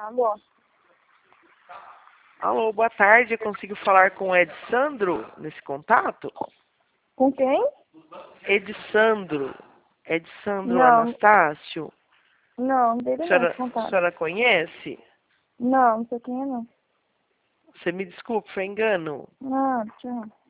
Alô? Alô, boa tarde. Eu consigo falar com o Edsandro nesse contato? Com quem? Edsandro. Edsandro Não, Anastácio. não dele A não, esse senhora, a contato. senhora conhece? Não, não sei quem é não. Você me desculpe, foi engano. Ah, tchau.